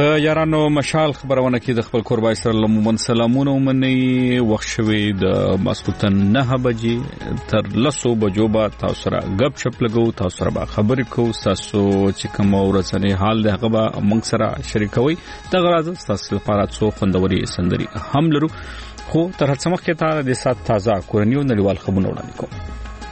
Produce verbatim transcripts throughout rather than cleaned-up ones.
په یارانو مشال خبرونه کې د خپل قربای سره لمون سلامونه ومني وخت شوي د ماسپوتن نه بجې تر لسو بجو با تاسو سره غب شپ لګو تاسو سره به خبرې کوو تاسو چې کوم ورځنی حال ده هغه به موږ سره شریکوي د غراض تاسو لپاره څو خوندوري سندري هم لرو خو تر هڅه مخکې ته د سات تازه کورنیو نړیوال خبرونه وړاندې کوم.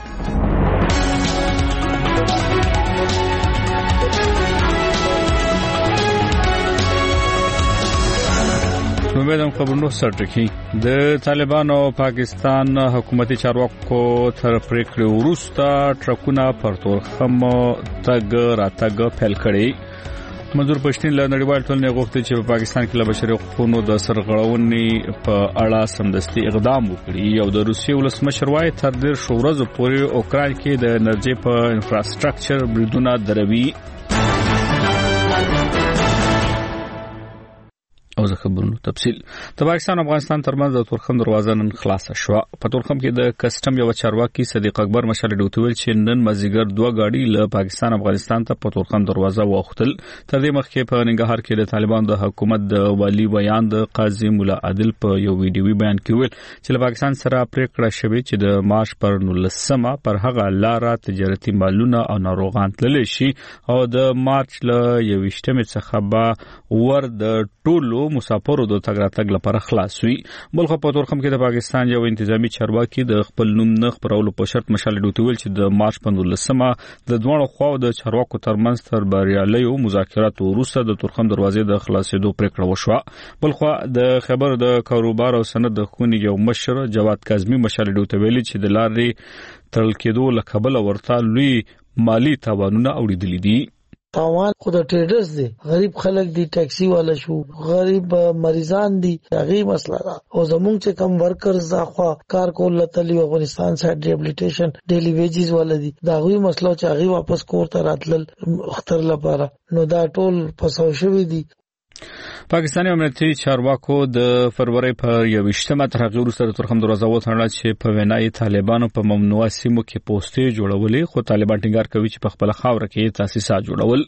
نومېدم خبرونو سرټکی د طالبانو او پاکستان حکومتي چارواکو تر پریکړې وروسته ټرکونه پر تورخم تګ راتګ پیل کړي. منظور پښتين له نړیوال ټولنې غوښتي چې په پاکستان کې له بشري حقوقو د سرغړونې په اړه سمدستي اقدام وکړي او د روسیې ولسمشر وايي تر ډیر شو ورځې پورې اوکران کې د انرژي په انفراستراکچر بریدونه دروي. او زه خبرونو تفصیل د پاکستان او افغانستان ترمنځ د تورخم دروازه نن خلاصه شو. په تورخم کې د کسٹم یو چارواکي صدیق اکبر مشال ډوتویل چې نن مازیګر دوه گاډي له پاکستان افغانستان ته په تورخم دروازه واختل. تر دې مخکې په ننګرهار کې د طالبان د حکومت د والی بیان د قاضي مولا عادل په یو ویډیوي بیان کې ویل چې له پاکستان سره پریکړه شوې چې د مارچ پر نولسمه پر هغه لاره تجارتي مالونه او ناروغان تللی شي او د مارچ له یوویشتمې څخه به ور د ټولو مسافرو د تګ راتګ لپاره خلاص وي. بلخو په تورخم کې د پاکستان یو انتظامی چارواکي د خپل نوم نه خبرولو په شرط مشال ډوتویل چې د مارچ په نولسمه د دوه خواو د چارواکو ترمنځ تر بریالیو مذاکرات وروسته د تورخم دروازې د خلاصېدو پریکړه وشوه. بلخو د خبر د کاروبار او صنعت د خونی یو مشر جواد کاظمی مشال ډوتویل چې د لارې تړل کېدو له کبله ورته لوی مالی تاوانونه اوریدلي دي. تاوان خود ټریډرز دي، غریب خلک دي، ټیکسي والا شو، غریب مریضان دي، هغه مسله ده. او زمونږ چې کم ورکرز ځخوا کار کول لته افغانستان سایډ ریهابلیټیشن ډیلی ویجز والا دي، دا غوي مسله چې هغه واپس کور ته راتلل خطر لپاره نو دا ټول پسو شوی دي. پاکستاني امنیتي چارواکو د فروری په یوویشتمه تر هغه وروسته د تورخم دروازه وتړل چې په وینای طالبانو په ممنوعه سیمو کې پوسټې جوړولې خو طالبان ټینګار کوي چې په خپل خاور کې تاسیسات جوړول.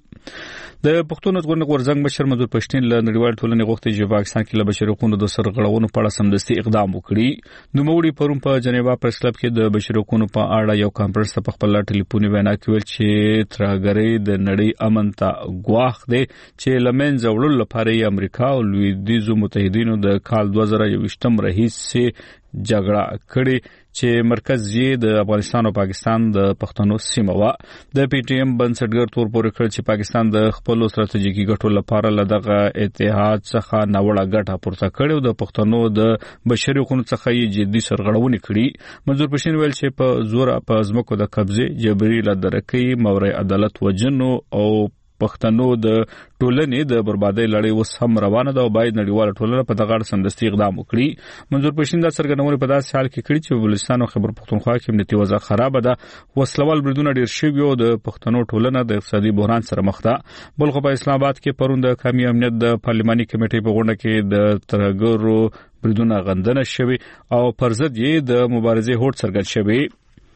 د پښتون ژغورنې غورځنګ مشر منظور پښتين له نړیوال ټولنې غوښتي چې پاکستان کې له بشري حقوقو د سرغړونو په اړه سمدستي اقدام وکړي. نوموړي پرون په جنیوا پریس کلب کې د بشري حقوقو په اړه یو کانفرنس ته په خپل ټلیفوني وینا کې ویل چې ترهګري د نړۍ امن ته ګواښ دی چې لمن زوړل لپاره امریکا او لویدیزو متحدینو د کال دوه زره یوویشتم راهیسې جګړه کړې چې مرکز یې د افغانستان او پاکستان د پښتنو سیمه و. د پی ټی ایم بنسټګر تور پورې کړ چې پاکستان د خپل ستراتیژیکي ګټو لپاره لدغه اتحاد څخه ناوړه ګټه پورته کړي او د پښتنو د بشري حقوقو څخه یې جدي سرغړونې کړي. منظور پښتين ویل چې په زور په ځمکو د قبضه جبري لدرکې موري عدالت وجنو او پښتنو د ټولنې د بربادۍ لړۍ وس هم روانه ده او باید نړیواله ټولنه په دغه اړه سمدستي اقدام وکړي. منظور پښتين دا څرګندونه په داسې حال کې کړي چې بلوچستان او خیبر پختونخوا کې امنیتي وضع خراب ده، وسلوال بریدونه ډیر شوي او د پښتنو ټولنه د اقتصادي بحران سره مخ ده. بلخو په اسلام آباد کې پرون د قومي امنیت د پارلماني کمیټې په غونډه کې د ترهګرو بریدونه غندنه شوي او پر ضد یې د مبارزې هوډ څرګند شوی.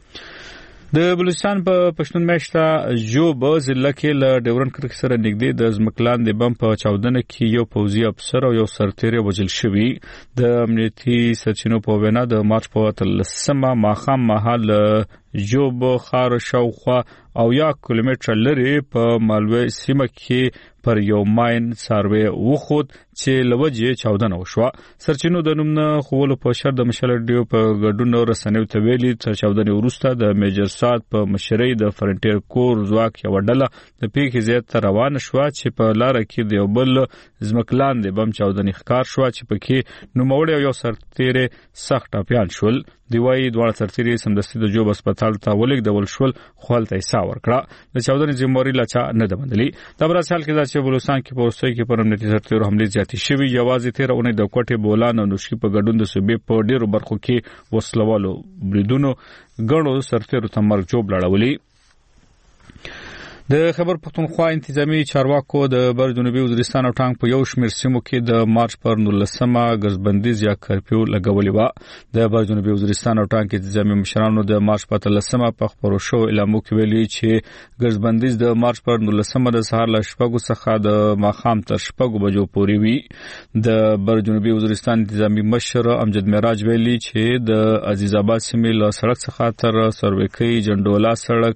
د بلوچستان په پښتون میاشته جوب ضلع کې له ډیورن کرښې سره نږدې د ځمکلاندې بم په چاودنه کې یو پوځي افسر او یو سرتیری وژل شوي. د امنیتي سرچینو په وینا د مارچ په اتلسمه ماښام مهال جوب خار شاوخوا او یا کیلومتر لري په مالوی سیمه کې پر یو ماین سروي وخود چې لوجه چاودنه وشوه. سرچینو د نوم نه خولو په شر د مشال ډیو په ګډون رسنیو ته ویلي تر چاودنې وروسته د میجر سات په مشرۍ د فرنټیر کور ځواک یو ډله د پیښې ځای ته روان شو چې په لار کې د یو بل ځمکلاندې بم چاودنې ښکار شو چې پکې نوموړی یو سرتیری سخت ټپیان شول. دی وايي دوه سرتیری سمدستي د جوب هسپتال ته ولېږدول شول خو هلته یې ساه ورکړه. د چاودنې ذمہواري لا چا نه ده منلې. د برسال کې د بلوچستان کې په وروستیو کې پر امنیتي سرتیرو حملې زیاتې شوي. یوازې تېره اونۍ د کوټې بولان او نوشي په ګډون د صوبې په ډیرو برخو کې وسلوالو بریدونو ګڼو سرتیرو ته مرګ جوب لړولي. د خبر پښتونخوا انتظامی چارواکو د بر جنوبي وزیرستان او ټانګ په یو شمېر سیمو کې د مارچ پر نولسمه ګرځبندیز یا کرفیو لګولې و. د بر جنوبي وزیرستان او ټانګ انتظامی مشرانو د مارچ په اتلسمه په خبرو شو اعلان وکړی چې ګرځبندیز د مارچ پر نولسمه د سهار له شپږو څخه د ماښام تر شپږو بجو پورې وي. د بر جنوبي وزیرستان انتظامی مشر امجد معراج ویلي چې د عزیز آباد سیمې له سړک څخه تر سروکي جندولا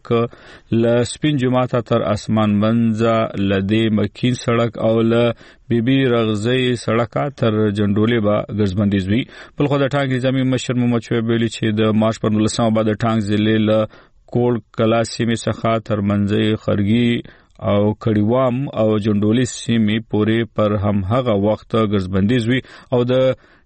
سړک له سپین جماعت تر اسمان منځه لدی مکین سړک او له بیبي رغزي سړک تر جندولې با ګرځبندیز وی. بل خو د ټانګ نظامی مشر محمد شعیب ویلي چې د مارچ پر نولسمه بعد د ټانګ ضلع له کوړ کلا سیمې څخه تر منځي خرګي او کړيوام او جندولې سیمې پورې پر هم هغه وخت ګرځبندیز وی او د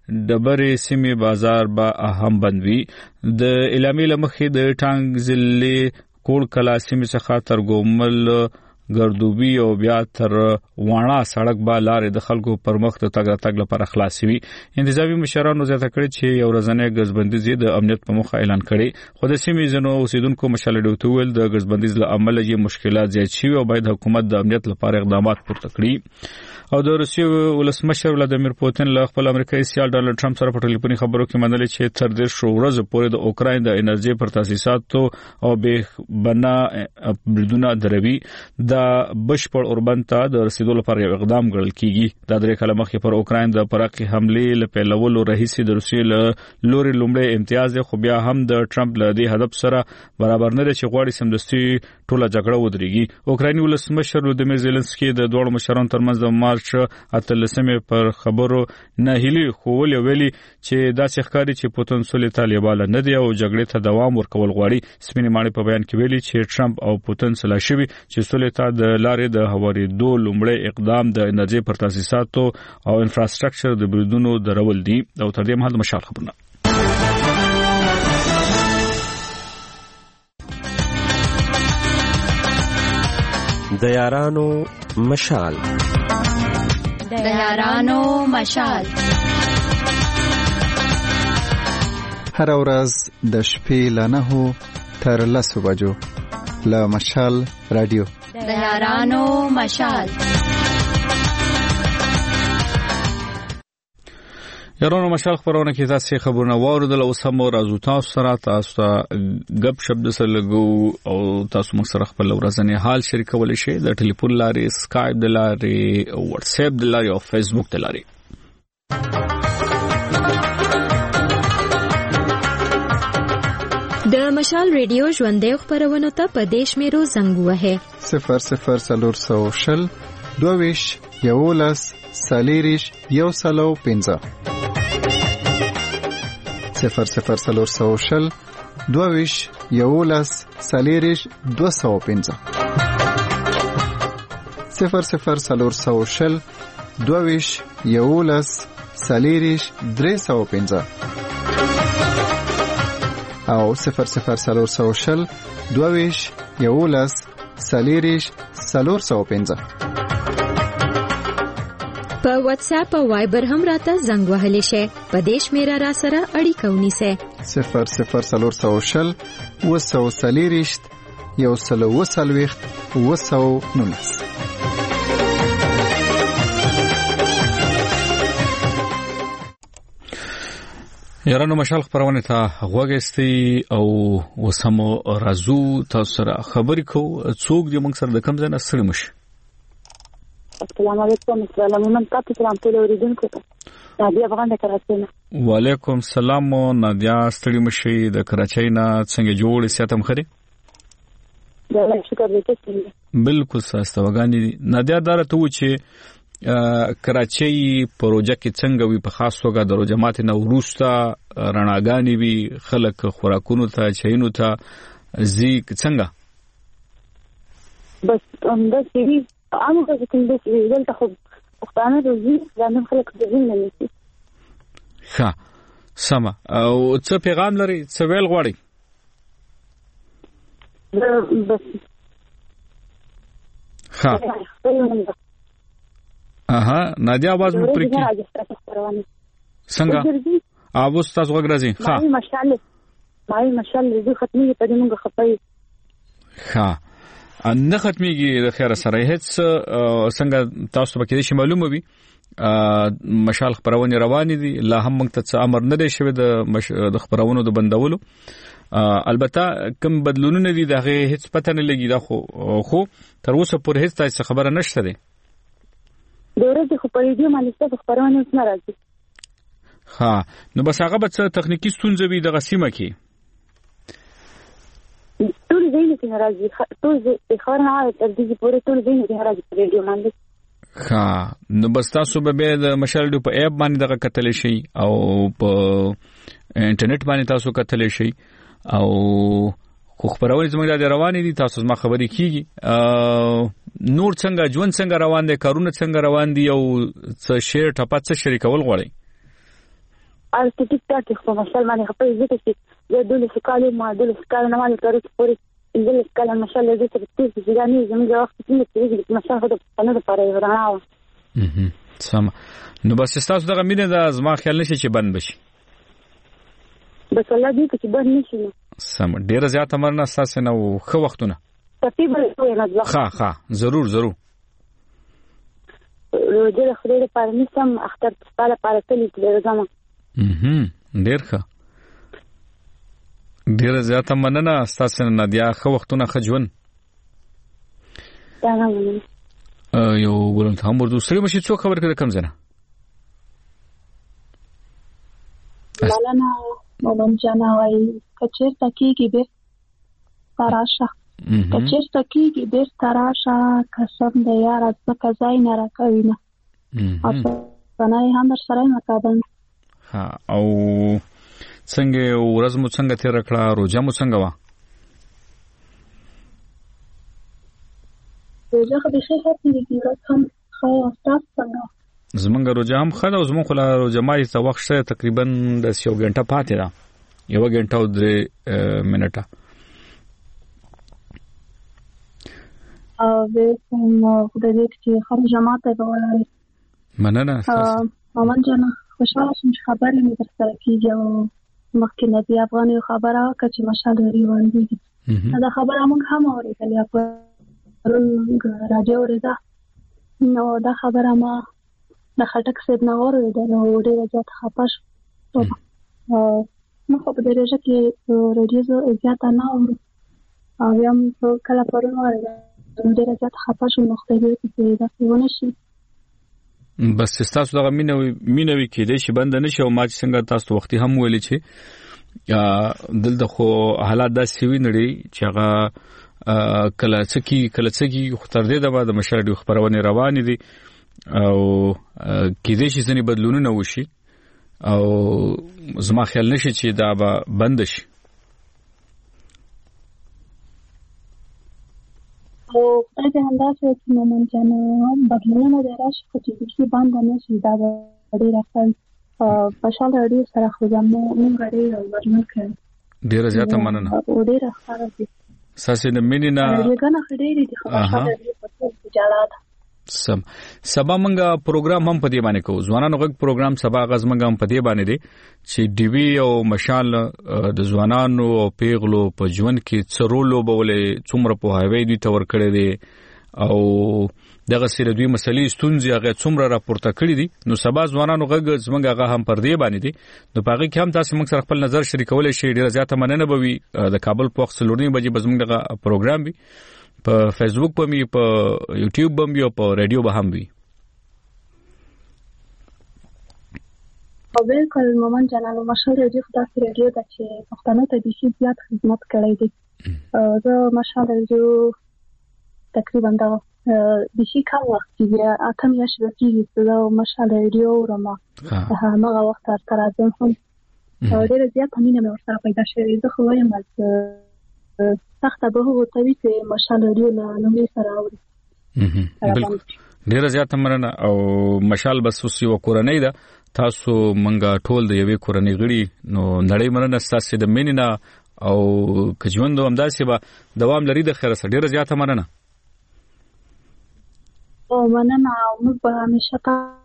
ډبرې سیمې بازار به اهم بندوي. د اعلامیې لمخې د ټانګ ضلع کوړ کلا سیمې څخه تر ګومل ګردوبي او بیا تر واڼه سړک با لارې د خلکو پر مخ ته تګ راتګ لپاره خلاصي وي. انتظامی مشرانو زیاته کړی چې یو ورځنی ګرځبندیز د امنیت په مخه اعلان کړي خو د سیمې ځینو اوسیدونکو مشال ډیوټو ویل د ګرځبندیز له امله یې مشکلات زیات شي او باید حکومت د امنیت لپاره اقدامات پورته کړي. او د روسیې ولسمشر ولادیمیر پوتین له خپل امریکایي سیال ډانلډ ټرمپ سره په ټلیفوني خبرو کې منلي چې تر دې شو ورځ پورې د اوکراین د انرژي پر تاسیساتو او به بنا بریدونه دروي د بشپړ اوربند ته د رسیدو لپاره یو اقدام ګڼل کیږي. د درې کاله مخکې پر اوکراین د پراخي حملې له پیلولو راهیسې د روسیې له لوري لومړی امتیاز خو بیا هم د ټرمپ له دې هدف سره برابر نه دی چې غواړي سمدستي ټوله جګړه ودرېږي. اوکرایني ولسمشر ولادیمیر زيلنسکي د دوه مشرانو ترمنځ د مارچ اتلسمه پر خبرو نه هلي خو ویلي چې دا ښکاري چې پوتین سولې طالبان نه دی او جګړې ته دوام ورکول غواړي. سپینې ماڼۍ په بیان کې ویلي چې ټرمپ او پوتین سلا شوي چې سولې ته د لارې د هوارېدو لومړی اقدام د انرژي پر تاسیساتو او انفراستراکچر د بریدونو درول دي. او تر دې مهال مشال خبرونه د یارانو مشال د یارانو مشال هر ورځ د شپې له نهو تر لسو بجو له مشال رادیو د یارانو مشال. یارانو مشال خبرونه کې تاسو خبرونه واوردل او سم راځو تاسو سره تاسو غب شپ سره لګو او تاسو موږ سره خپل ورځنی حال شریکول شي د ټلیفون لارې سکایپ د لارې او واتس اپ د لارې او فیسبوک د لارې. د مشال ریډیو ژوندې خبرونه ته په دیش میرو زنګ وه صفر صفر سلور سو شل دویش یولس سالیریش یو سلو پنځه صفر صفر سلور سو شل دویش یولس سالیریش دو سو پنځه صفر صفر سلور سو شل دویش یولس سالیریش درې سو پنځه او صفر صفر سلور سو شل دویش یولس سالیریش سلور سو پنځه. په واتس اپ او وایبر هم راته زنګ وهلی شي په دیش میرا را سره اړیکه ونیسه صفر صفر سلور سو شل وسو سالیریش یو سلو وسلويخت وسو نونس. یارانو مشال خبرونه ته غوږستي او وسمو رازو تاسو سره خبرې کو څوک دې موږ سره د کم ځای نه سره مشي. السلام علیکم. السلام علیکم تاسو سلام ټول اوریدونکو ته نادیا افغان د کراچۍ نه. وعلیکم السلام نادیا ستړي مشي د کراچۍ نه څنګه جوړ سیاتم خري دا شکر دې ته بالکل ساسته وګانی. نادیا دارته و چې کراچۍ پروژه کې څنګه وي په خاص توګه د جماعت نه وروسته رڼاګانې وي خلک خوراکونو ته چینو ته زی څنګه بس انده سری عامه چې کوم څه دلته خو وختانه روزي ځان خلک د ځین نه نشي. ښه سم او څه پیغام لري څه ویل غواړي؟ بس ښه اها نادیا आवाज مو پرې کی څنګه اوس تاسو وګورئ. ښه مای ماشاءالله مای ماشاءالله دې ختمي په دې موږ خپای. ښه نه ختميږي د خیر سره هیڅ څنګه تاسو به کې شي معلومه وي مشال خبرونه روان دي لا هم موږ ته امر نه دی شوی د خبرونو د بندولو البته کوم بدلونونه دي دغه هیڅ پته نه لګي دا خو خو تر اوسه پر هیڅ تاسو خبره نشته دي دورې خو په دې باندې څه خبرونه نه راځي ها نو بس هغه به څه تخنیکی ستونزې وي د غسیمه کې ټول دې نه راځي ټول دې خبرونه تر دې پورې ټول دې نه راځي په ریډیو باندې ها نو بس تاسو به د مشال ډو په اپ باندې دغه کتل شي او په انټرنیټ باندې تاسو کتل شي او خو خبرونه زموږ د روان دي تاسو ما خبرې کیږي نور څنګه ژوند څنګه روان دي کارونه څنګه روان دي او څه شیر ټاپات څه شریکول غواړي ار ټیک ټاک خو مشال باندې خپل ځکه چې د دولت سکالو ما دولت سکالو نه مالي تاریخ پورې د سکالو مشال د دې ترتیب چې ځاني زموږ وخت کې چې مشال خو د پنځه لپاره وراناو اها سم نو بس تاسو دغه مینه د زما خیال نشي چې بند بشي بس الله دې چې بند نشي سم ډیر زیات امرنا اساس نه خو وختونه ترتیب نه ها ها ضرور ضرور روزه خوري لپاره نسم اختر په لپاره تللی درځم اها ډیر ښه ډیر زیات مننه اساس نه نادیا خو وختونه خجون یو ولنت هم ورته سره مشي څو خبر کړه کم زنه مولانا مولانا جناوي کچیر تکیږي به تراشه کچیر تکیږي به تراشه قسم دې یار ځکه ځای نه راکوي نه او څنګه هم در سره مکابل ها او څنګه ورځ مو څنګه تیر کړه روزه مو څنګه وا روزه خو به ښه هاتې دي رقم خو تاسو څنګه زمونږ روزه هم خاله او زمونږ خلا روزه ما یې وخت شته تقریبا د یو غنټه پاتې ده یو غنټه او درې منټه او به کوم د دې چې خرج جماعت به ولري مننه مامان جانا خوشاله شم چې خبرې مې درسره کیږي او مخکې نبی افغاني خبره وکړه چې ماشاءالله لري باندې دا خبره موږ هم اورېدلې په رادیو ورته نو دا خبره ما د خټک سید نه اورېدل نو ډېر زیات خپه شوم نو خو په دې رژه کې رادیو زیات نه اورم او یم کله پرون اورېدل ډېر زیات خپه شوم نو خدای دې چې دا ونه شي بس تاسو دغه مینوي مینوي کې دې شي بند نه شي او ما څنګه تاسو وختي هم ویل چې دلته خو حالات داسې وي نړۍ چې هغه کله څکی کله څکی خطر دې د بعد مشارډي خبرونه روان دي او کې دې شي ځنې بدلونونه وشي او زما خیال نشي چې دا به بند شي او دغه اندازه چې مومن جنا بدلونه دراشي چې هیڅ باندې نشي دا ډېر راځي په شاله اړې سره خو زمو موږ ډېر ورنه کړ ډېر زیاته مننه او ډېر ښه دي ساسې د مینینا دغه خډېری دي خو شاله دې په جلاد سم سبا منګه پروګرام هم په دې باندې کوو ځوانانو غږ پروګرام سبا غز منګه هم په دې باندې دي چې ډي وی او مشال د ځوانانو او پیغلو په ژوند کې څرولو بولې څومره په هاوی دي تور کړی دي او دغه سره دوی مسلې ستونزې هغه څومره راپورته کړې دي نو سبا ځوانانو غږ زمونږ هغه هم پر دې باندې دي نو پاږي کې هم تاسو موږ سره خپل نظر شریکول شي ډیره زیاته مننه بوي د کابل په وخت لورنی بجې بزمږ دغه پروګرام وي په فیسبوک په می په یوټیوب باندې او په رادیو به هم وي او بالکل مومن جنالو مشهور دی خو تاسو رادیو د چې پښتنو ته د شي زیات خدمت کړی دی زه مشهور دی تقریبا دا د شي کار وخت دی اته میاشتې د کیږي زه مشهور رادیو رما هغه وخت تر راځم هم ډېر زیات مینه مې ورسره پیدا شوې زه خو وایم چې سخته به هو ته وی چې مشال لري نه نو سره اوري بالکل ډیر زیات مرنه او مشال بس وسې وکورنۍ ده تاسو منګه ټول د یوې کورنۍ غړي نو نړۍ مرنه تاسو د مینینا او کژوند هم داسې به دوام لري د خیر سره ډیر زیات مرنه او مننه موږ به همیشه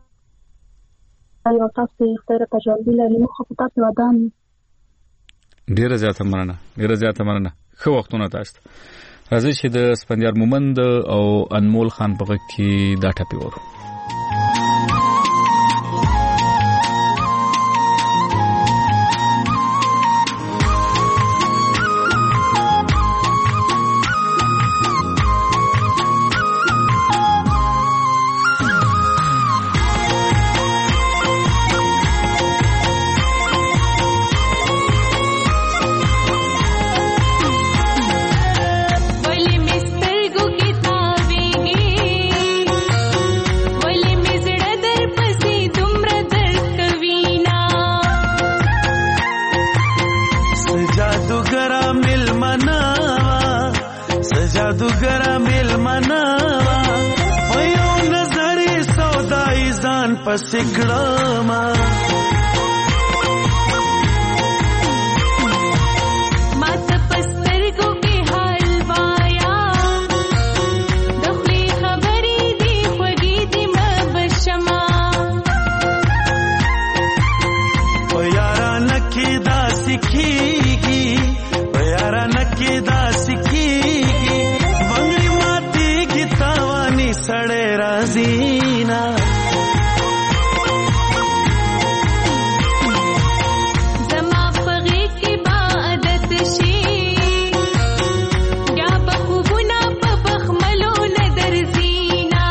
تاسو تاسو خیر په ژوند لري نو خو تاسو ودان ډیر زیات مرنه ډیر زیات مرنه خو وختونه تاسو راځي چې د اسفندیار مومند او انمول خان په غږ کې دا ټپي ورو. जादूगरा मिल मनावा वयो नजरी सौदाई जान पसिकड़मा मात पस्तर को के हलवाया दखली खबरी दी खगी दी मबशमा ओ यारा नकी दा सिखीगी ओ यारा नकी दा सिखी सड़े राजीना जमा पगे की बादत शी या बखुबना पबखमलो नदर जीना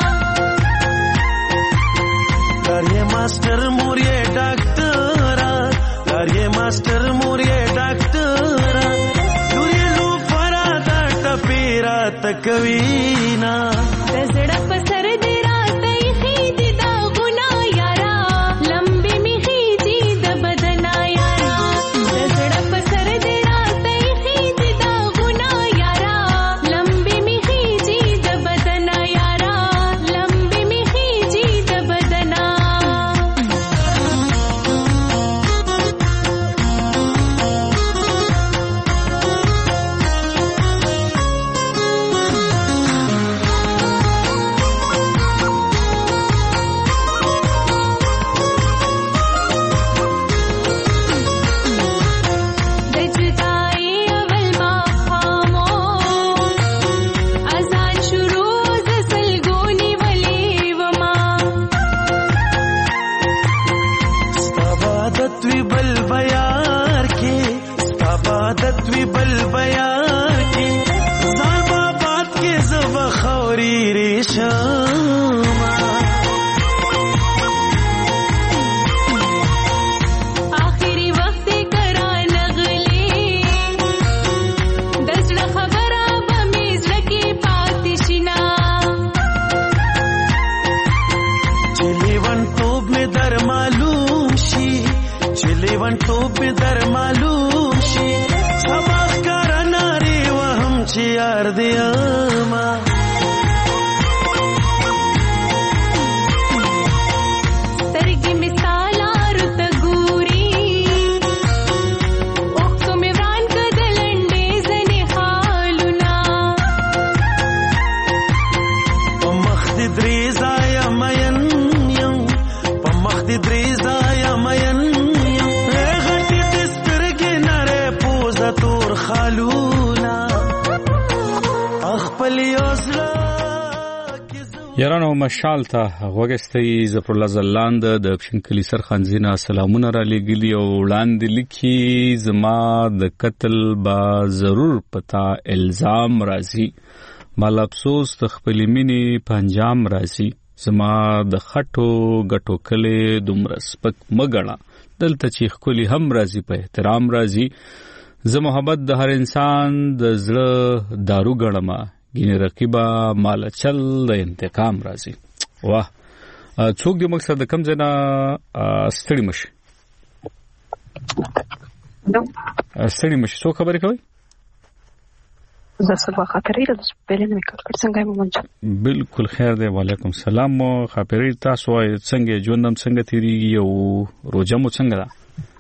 कार्य मास्टर मोरिये डॉक्टरा कार्य मास्टर मोरिये डॉक्टरा दूरी लो फरादा टपीरा तकवीना सड़क सर दिरा तई खीदी दा गुना यारा लंबी मी खीदी द बदना यारा सड़क सर दिरा तई खीदी दा गुना यारा लंबी मी खीदी द बदना यारा लंबी मी खीदी द बदना یارانو مشال ته غوګستې ظفر الله زلاند د پښین کلی سرخنزینا سلامونه را لګلی او وړاندې لیکي زما د قتل با ضرور پتا الزام راځي مال افسوس د خپل مینی پنجام راځي زما د خټو غټو کله دومره سپک مګړه دلته چې خولي هم راځي په احترام راځي زه محبت د هر انسان د زړه دارو ګړما ګینه رقیبا مال چل د انتقام راځي واه څوک د مقصد د کم زنا ستړي مشي نو ستړي مشي څو خبرې کوي زه سبا خاطرې د سپیلنه میکړ کړ څنګه مو مونږ بالکل خیر دی وعلیکم السلام خاطرې تاسو وای څنګه ژوندم څنګه تیریږي او روزه مو څنګه ده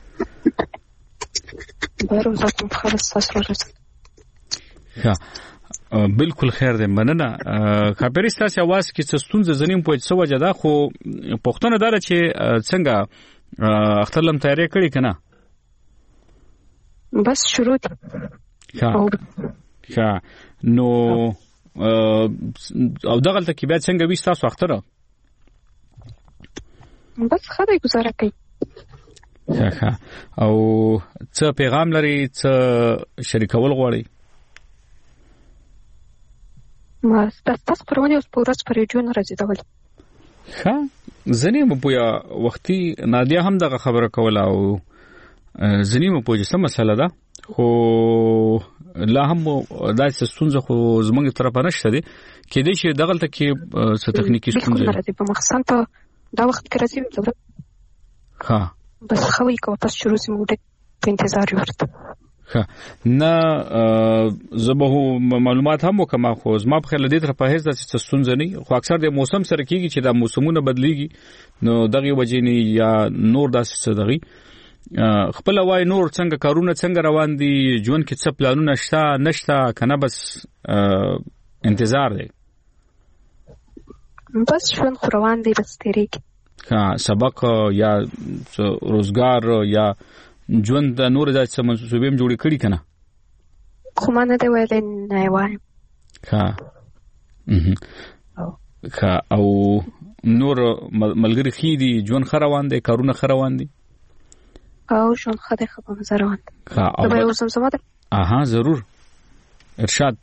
د روزه په خلاص تاسو راځي ها بالکل خیر دی مننه خبرې ستاسو आवाज کې څه ستونزه زنیم په څه وجه ده خو پښتون دار چې څنګه اخترلم تیاری کړی کنه بس شروع ها ها نو او دغه ته کې بیا څنګه وي تاسو اختره بس خدای گزاره کوي. ښه او څه پیغام لري څه شریکول غواړي؟ ما تاسو پرونه اوس پورس پر ریډیو نه راځي دا ولې ښه زنی مو پویا وختي نادیا هم دغه خبره کوله او زنی مو پوجي سم مسله ده خو لا هم داسې ستونزه خو زمونږ طرفه نشته دي کې دې شي دغه ته کې څه تخنیکی ستونزه راځي په مخسن ته دا وخت کې راځي ضرورت ها بس خوي کو تاسو شروع سم وډ په انتظار ورته ها نه زبه معلومات هم وکما خو زما په خل دې تر په هیڅ د ستونزه نه خو اکثر د موسم سره کیږي چې د موسمونه بدليږي نو دغه وجې یا نور داسې څه دغه خپل وای نور څنګه کارونه څنګه روان دي ژوند کې څه پلانونه شته نشته کنه بس انتظار دی بس ژوند روان دی بس تیریږي ها سبق یا روزګار یا ژوند د نور د څه منسوبې هم جوړې کړي کنه خو ما نه دی ویل نه وایم ها ها او نور ملګری خې دي ژوند خروان دی کارونه خروان دي او ژوند خدای خبر مزروان ها او به اوسم سمات اها ضرور ارشاد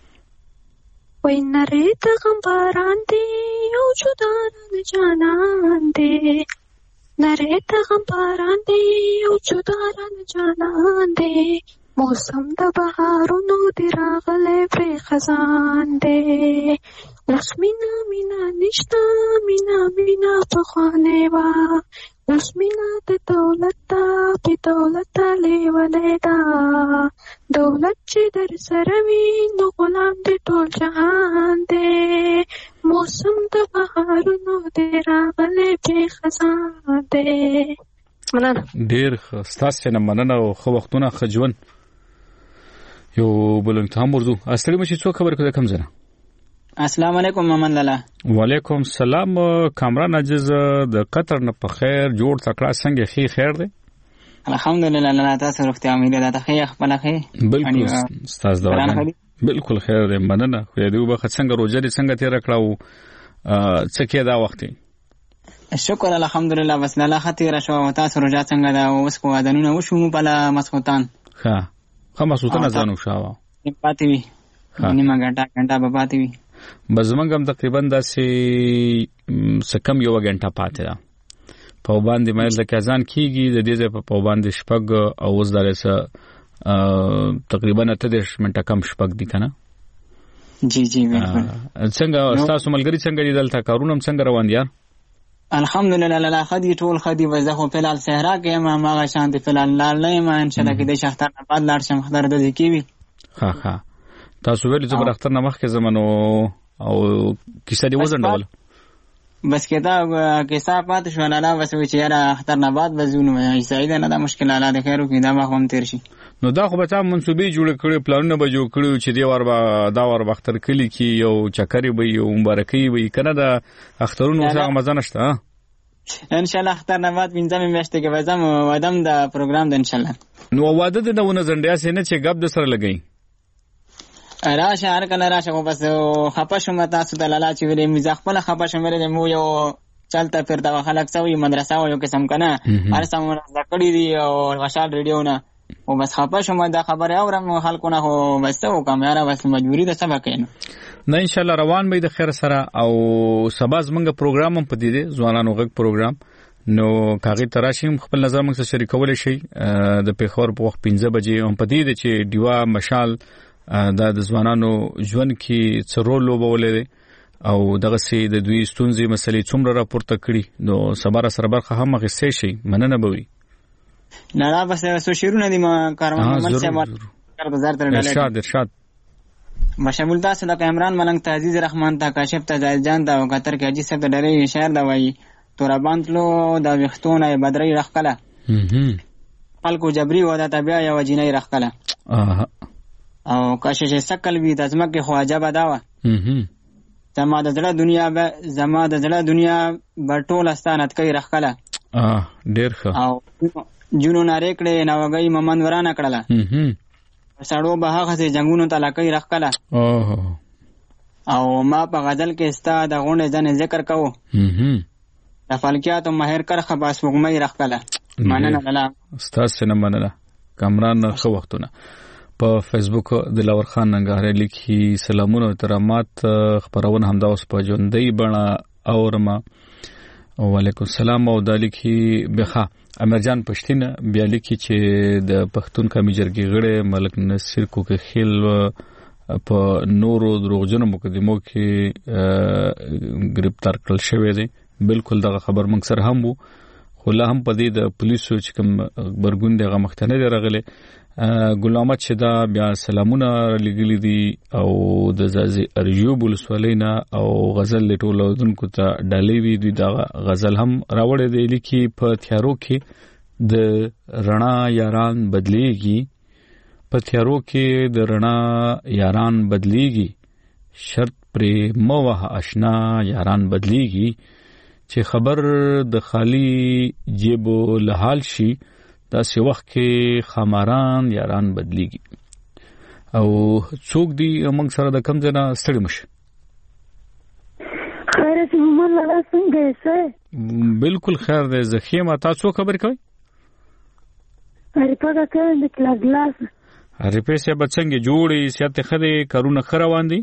وای نری ته غم باران دی او جدان جانان دی نری ته غم باران دی او جدان جانان دی موسم د بهارونو دی راغله پر خزان دی اوس مینا مینا نشتا مینا مینا په خوانه وا اوس مینا د دولت په دولت لیواله دا دولت چې در سره وي نو غلام دې ټول جهان دی موسم د بهارونو دی راغله په خزان دی مننه ډیر ستاسو نه مننه او خو وختونه خجون یو بلنګ ته مرزو اصلي مشي څو خبر کوي کم زنه السلام علیکم محمد لالا وعلیکم السلام کامران عزیز د قطر نه په خیر جوړ تکړه څنګه خې خیر دی الحمدلله الله تاسو روغتیا امید ده ته خې خپل خې بالکل استاد دا بالکل خیر دی مننه خو دې وبخ څنګه روزه دې څنګه تیر کړو څه کې دا وخت شکر الحمدلله بس لالا خطر شو تاسو روزه څنګه دا اوس کو اذانونه وشو په مسخوتان ها خمسوتن ځانو شاوه پاتې وي نیمه غنټه غنټه به پاتې وي بزمنګ هم تقریبا داسې سکم یو غنټه پاتې ده په باندې مې د کازان کیږي د دې په په باندې شپږ او اوس درسه تقریبا ته د منټه کم شپږ دي کنه جی جی بالکل څنګه تاسو ملګری څنګه دي دلته کارونه څنګه روان دي الحمدلله لا خدي ټول خدي وزه خو په لال صحرا کې ما ما شانتي په لال نه ما ان شاء الله کې د شهر نه بعد لاړ شم خبر ده کیوي ها ها تاسو ویل زبر اختر نه مخ کې زمانو او کیسه دی وزندول بس کدا کیسه پات شو نه لا وسو چې یاره اختر نه بعد وزونه ایسای نه دا مشکل حالات خیرو کې دا ما هم تیر شي نو دا خو به تاسو منسوبې جوړ کړو پلانونه به جوړ کړو چې دی ور دا ور وختر کلی کې یو چکرې به یو مبارکي به کنه دا اخترونو څنګه مزه نشته ان شاء الله اختر نه بعد پنځمه میاشت کې وځم ودم دا پروګرام د ان شاء الله نو واده د نو زندیا سینه چې غب د سره لګی راشه هر کله راشه خو بس خپه شوم تاسو د لالا چې ویلې مزه خپل خپه شوم ویلې مو یو چلته پیر دا خلک سوي مدرسه یو قسم کنه هر سمونه ذکرې دی او غشال ریډیو نه او بس خپه شوم دا خبره اورم خلکو نه خو بس او کامیاره بس مجبوری ده سبا کینو نه ان شاء الله روان به د خیر سره او سبا زمونږ پروګرام هم پدې دي ځوانانو غږ پروګرام نو کاغی تراشیم خپل نظر موږ سره شریکول شي د پیښور په وخت پنځه بجې هم پدې دي چې دیوا مشال دا د ځوانانو ژوند کې څرول لوبولې او دغه سي د دوی ستونزې مسلې څومره راپورته کړي نو سبا سره برخه هم غسې شي مننه بوي نه لا بس سو شیرونه دي ما کاروان من څه مر گزار تر ډاله ارشاد ارشاد مشمول تاسو د عمران ملنګ ته عزیز رحمان ته کاشف ته جان دا قطر کې اجي سب د ډلې شهر دا وایي تورابانتلو دا وختونه بدري رخکله خلکو جبري ودا تبع یا وجینې رخکله او کاشه چې سکل وی د ځمکه خو عجب دا و زما د زړه دنیا به زما د زړه دنیا برټول استانت کوي رخکله اه ډیر ښه او جنو ناره کړه نوګي ممن ورانه کړله سړو به هغه سي جنگونو ته لکې رخکله اوه او ما په غزل کې ستا د غونډې ځنې ذکر کوو د فلکیاتو ماهر کرخه باس وګمې رخکله مننه لاله ستاسو نه مننه کامران خو وختونه په فیسبوک د لور خان ننګاره لیکي سلامونه او احترامات خبرونه همدا اوس په ژوندۍ بڼه اورما وعلیکم السلام او د لیکي بخا امرجان پښتين بیا لیکي چې د پښتون کمی جرګې غړي ملک نصیر کوکه خیل په نورو دروغجنو مقدمو کې گرفتار کړل شوی دی بالکل دغه خبر موږ سره هم وو خو لا هم په دې د پولیسو چې کوم برګون دغه مختنه دی راغله ګلامت چې دا بیا سلامونه لګلې دي او د زازي ارجو بولسولینا او غزل ټولو دونکو ته ډالې وی دي دا غزل هم راوړې دی لیکي په تیارو کې د رڼا یاران بدليږي په تیارو کې د رڼا یاران بدليږي شرط پر موه آشنا یاران بدليږي چې خبر د خالی جیب له حال شي دا سی وخت کې خماران یاران بدليږي او څوک دی موږ سره د کم ځنا ستړي مشه خیر سي مومن لاله څنګه یې بالکل خیر ده زخیمه تاسو خبر کوي اری پاګه کړه د کلاس ګلاس اری پیسې بچنګ جوړي سیاته خره کارونه خره واندي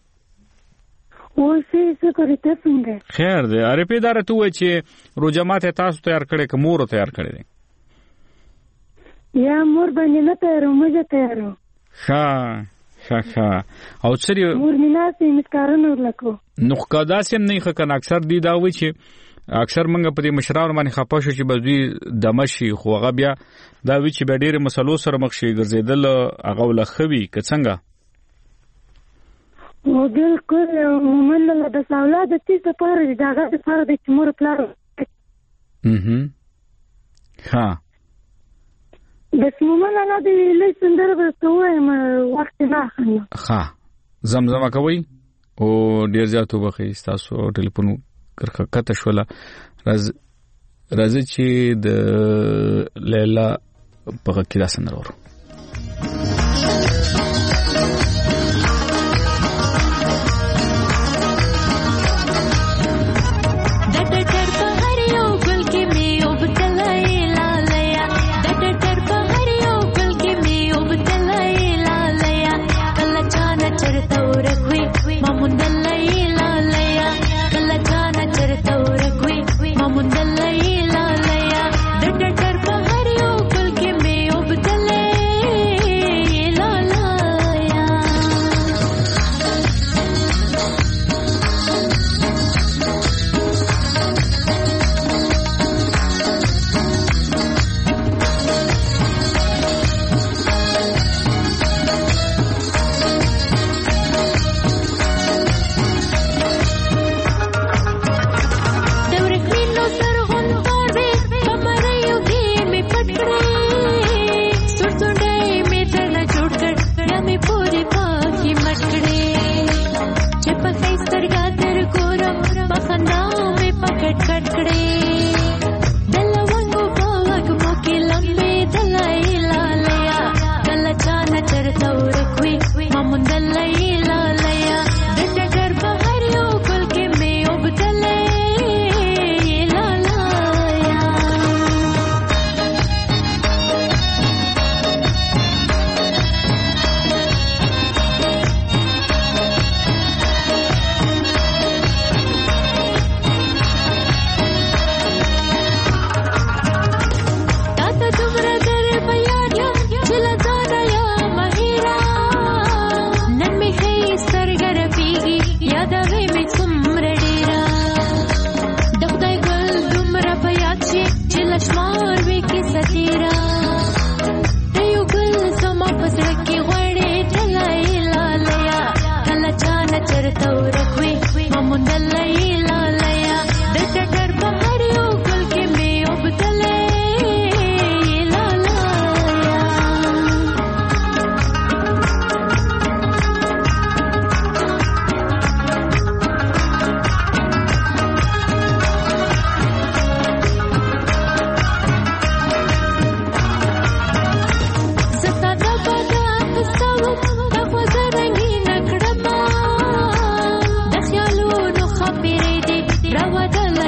اوسې څه کوي ته څنګه خیر ده اری په دار ته وای چې روجمات تاسو تیار کړي که مور تیار کړي یا مور باندې نه تیارو مجه تیارو ښه ښه ښه او سری مور میناسي مسکارونه ورلکو نو خدا سم نه خکن اکثر دی دا وای چې اکثر منګه په دې مشرانو باندې خپه شو چې بزوی دمشي خو هغه بیا دا وی چې به ډېر مسلو سره مخ شي ګرځیدل هغه ولخوي که څنګه او بالکل مومن له د اولاد د تیسه پر دغه د فار د تمور پلار اها ها د مومن له د لې سندره ورته وخت نه اخلي ها زمزمه کوي او ډیر ځاتو بخي تاسو ټلیفون کرخه کته شولا راز راځي چې د لیلا په کې دا سندره Mama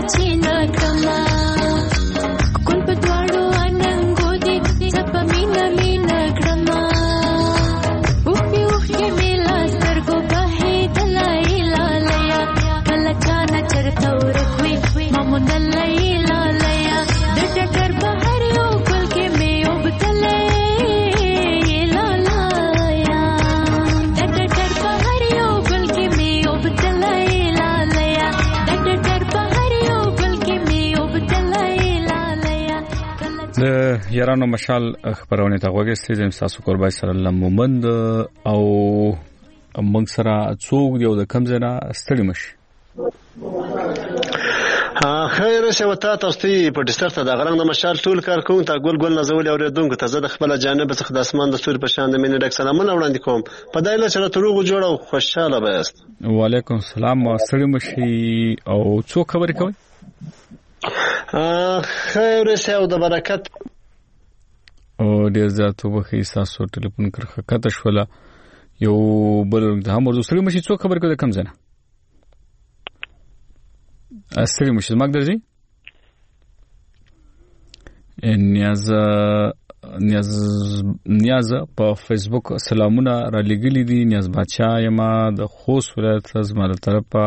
چې نکما کول په دواړو اننګو دې زپ مینا مینا کړما او په وخت کې لا سترګو په دلای لالیا کله چانه چرته ورکوي مامو دلای لالیا د ټکر په هر یو ګل کې مې وبتلې لالیا د ټکر په هر یو ګل کې مې وبتلې لالیا د ټکر په هر یو ګل کې مې وبتلې لالیا د یارانو مشال خبرونه ته وګورئ چې تاسو قربای سره الله مومند او موږ سره څوک یو د کم زنه ستړي مشي خیر شه وتا تاسو په ډیسټر ته د غرنګ د مشال ټول کار کوم ته ګل ګل نزول اوریدونکو ته زه د خپل جانب څخه د اسمان د ستوري په شان د مینې ډک سلامونه وړاندې کوم په دایله چې تروغ جوړ او خوشاله بست وعلیکم السلام ستړي مشي او څوک خبرې کوي خیر شه او د برکت او ډیر زیاتو بخي تاسو ټلیفون کرخه کته شولا یو بل د همر ستړي مشي څوک خبرې کوي کم زنه استری مشه مګ درځي نیاز نیاز نیاز په فیسبوک سلامونه را لګلې دي نیاز بادشاہ یما د خوست ولایت زموږ طرفه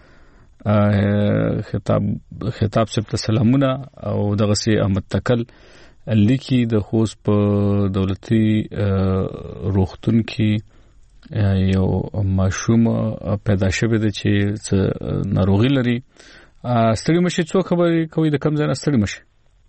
خطاب خطاب سپت سلامونه او دغه سي احمد تکل لیکي د خوست په دولتي روغتون کې یو ماشوم پیدا شوی دی چې ناروغي لري ستړي مشي څو خبرې کوي د کم ځای ستړي مشي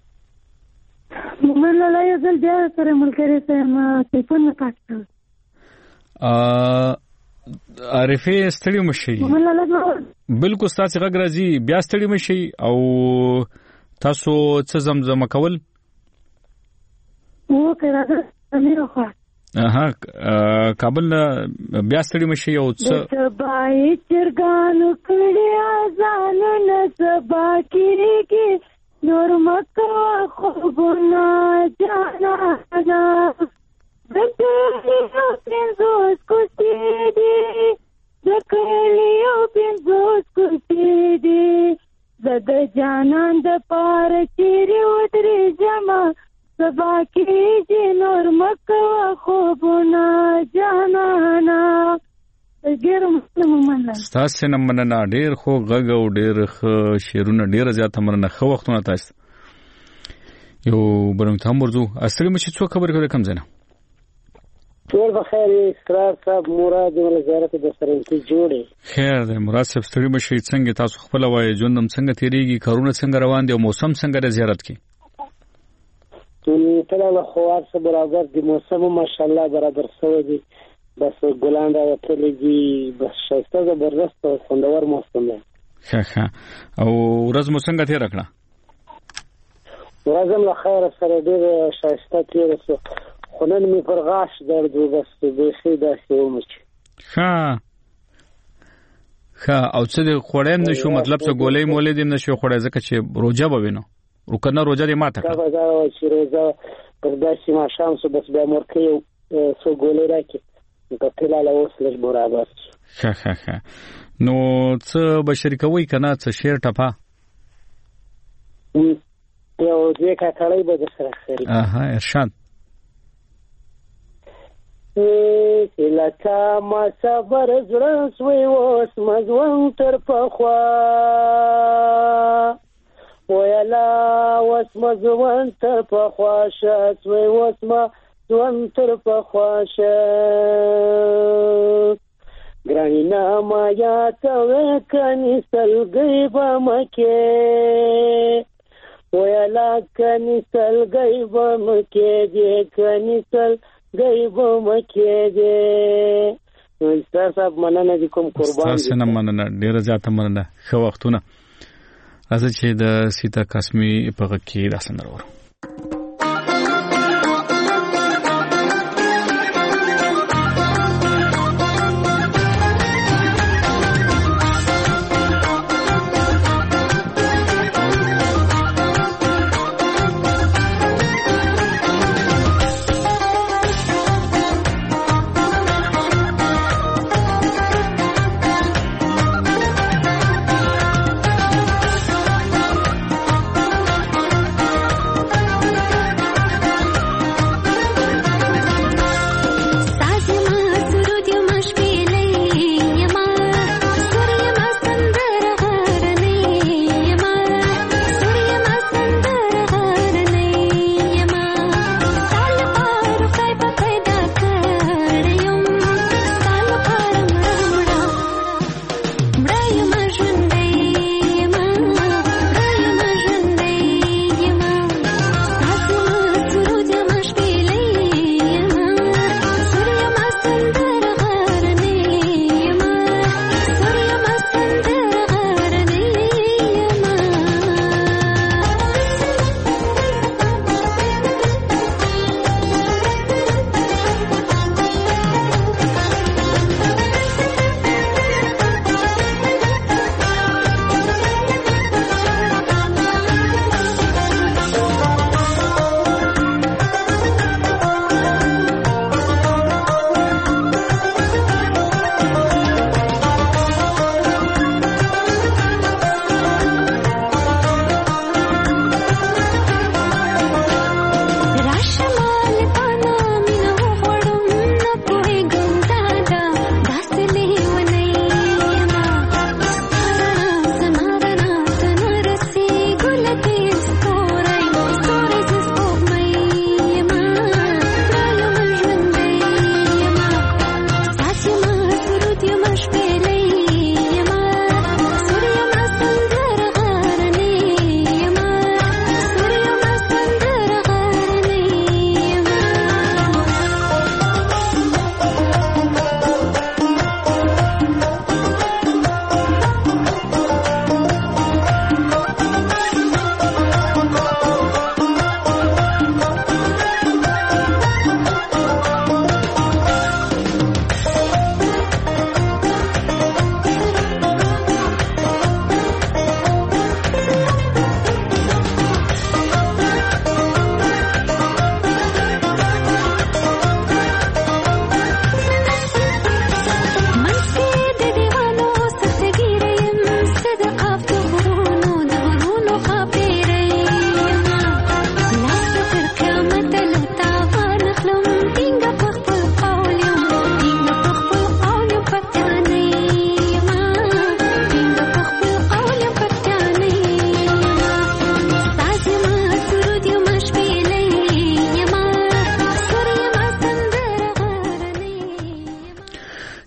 موږ لا یو ځل بیا سره ملګری سره ما ټلیفون وکړ ا عارفه ستړي مشي بالکل تاسو غږ راځي بیا ستړي مشي او تاسو څه زمزمه کول و کړه امیر خو اها کابل بیا ستړي مشي او څه سبای چرګانو کړي اذان نه سبا کیږي نور مکه خوبونه جانا انا دته یو پنځوس کوټې دي دته یو پنځوس کوټې دي زده جانان د پار چیرې ودرې جما سبا کیږي نور مکه خوبونه جانانا ډیر مننه تاسو نه مننه ډیر خو غږ او ډیر شیرونه ډیر زیات مننه خو وختونه تاسو یو برم ته مرزو اصلي مشي څو خبر کوي کم زنه ټول بخیر اسرار صاحب مراد ول زیارت د سره انت جوړي خیر د مراد صاحب ستړي مشي څنګه تاسو خپل وای ژوندم څنګه تیریږي کارونه څنګه روان دي او موسم څنګه د زیارت کې ټول له خوار سره برابر دي موسم ماشاءالله برابر سوی دي بس ګلان دا وتلې دي بس شایسته زبردست او خوندور موسم دی ښه ښه او ورځ مو څنګه تیر کړه ورځم له خیر سره ډېر شایسته تیر شو خو نن مې پر غاښ درد و بس بیخي داسې ومه چې ښه ښه او څه د خوړیم نه شو مطلب څه ګولۍ مولۍ دې نه شو خوړی ځکه چې روژه به وي نو روکنه روژه دې ماته کړه دا چې روژه پر داسې ماښام شو بس بیا مورکۍ یو څو ګولۍ راکړي په تلاله اوس لږ برابر ښه ښه ښه نو څه به شریکوئ که نه څه شعر ټپه یو دوې کاکړۍ به درسره شریک اها ارشاد لکه ما صبر زړه سوی اوس مزون تر پخوا ویلا اوس مزون تر پخوا شه سوی اوس مزون تر پخوا شه ګرانینا ما یاته وکني سلګۍ به مکې ویلا کني سلګۍ به مکې دې کني سل غیبو مکه دې استاد صاحب مننه دي کوم قربان تاسو نه مننه ډیر زیاته مننه خو وختونه راځي چې د سیتا قاسمی په کې داسن ورو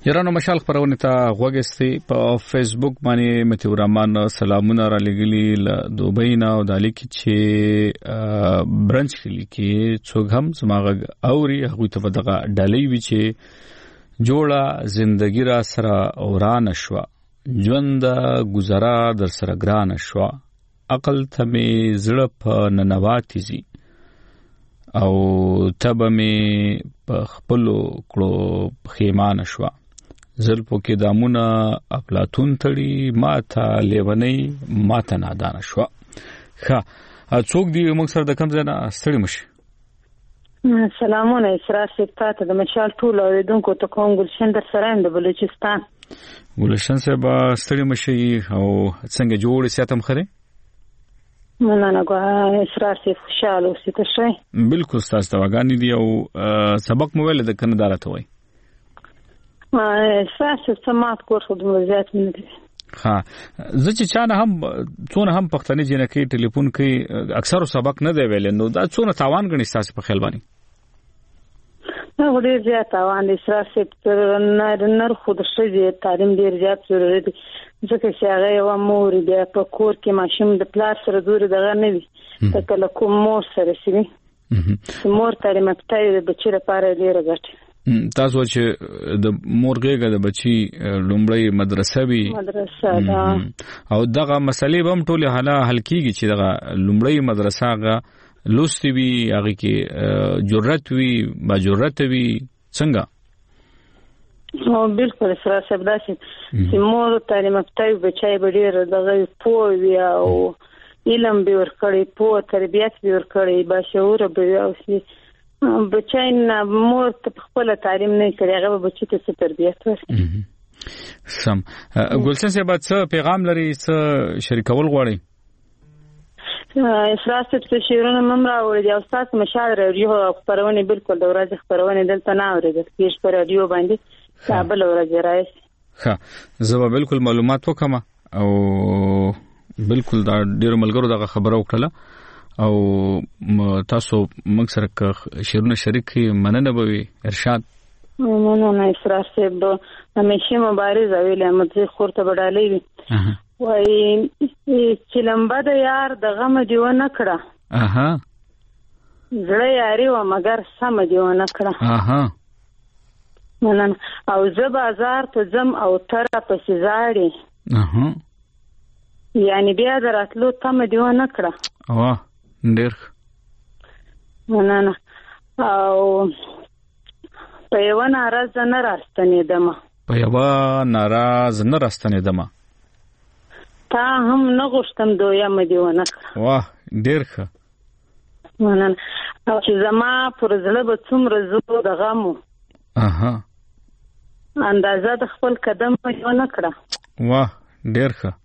یرانو مشال خبرونه ته غوګستی په فیسبوک باندې متیور رحمان سلامونه را لګلی ل دوبۍ نه او د لیک چې برنچ لیکي څوک هم زماغه اوري هغه ته دغه ډالۍ وی چې جوړه زندگی را سره اوران شوا ژوند گزارا در سره ګران شوا عقل ته می زړه په ننواتي زی او تبه می په خپل کړو خیمان شوا زلپو کې دامونه افلاطون تړي ماته لیونی ماته نادان شوا ښه څوک دی موږ سره د کوم ځای نه ستړي مشي سلامونه اسرار سپتاته د مشال ټول اوریدونکو ته کوم ګلشن در سره د بلوچستان ګلشن صاحب ستړي مشي او څنګه جوړ سیاتم خره مننه غواړم اسرار سي خوشاله اوسې ته شي بالکل تاسو ته وګانی دی او سبق مو ویل د کنه دارته وای اساس سمات کور خو د وضعیت نه دي ها زه چې چانه هم څونه هم پښتني جنکی ټلیفون کوي اکثر سبق نه دی ویل نو دا څونه تاوان غني تاسو په خیال باندې نو ډیر زیات تاوان دي سره سپتر نه نر خود شي تعلیم ډیر زیات ضروري دي ځکه چې هغه یو مور دی په کور کې ماشوم د پلار سره دوري دغه نه وي ته کله کوم مور سره شي مور تعلیم ته د بچی لپاره ډیر ګټه تاسو چې د مورګه د بچي لومړی مدرسه وی مدرسه دا او دغه مسلې هم ټوله حاله حل کیږي چې دغه لومړی مدرسه غا لوستي وی هغه کې جرأت وی با جرأت وی څنګه او بالکل سره سبدا چې مور تعلیم ته بچي ډیر دغه پوه وی او علم به ورکړي پوه تربيت به ورکړي با شعور به اوسي بچای نه مور ته خپل تعلیم نه کړی هغه بچی ته تربیت ورکړي سم ګلشن صاحب څه پیغام لري څه شریکول غواړي افراست څه شیرونه ممرا وړي او تاسو مشال رادیو خبرونه بالکل د ورځې خبرونه دلته نه اورېدل کیږي په رادیو باندې کابل ورځ راځي ښه زه به بالکل معلومات وکم او بالکل دا ډیر ملګرو دغه خبره وکړه او تاسو موږ سره شیرونه شریک مننه به ارشاد مننه اسرار صاحب همیشه مبارز ویل احمد خورته بدالې وي وای چې لمبا د یار د غم دیونه کړه اها زړه یاري و مگر سم دیونه کړه اها مننه او زه بازار ته زم او تر په سزاړي اها یعنی بیا دراتلو تم دیونه کړه واه ډیر نه نه او په یو ناراض نه راستنیدم په یو ناراض نه راستنیدم تا هم نه غوښتم دویم دیونه واه ډیر ښه نه نه او چې زما پر زړه به څومره زو د غمو اها اندازه د خپل قدم دیونه کړه واه ډیر ښه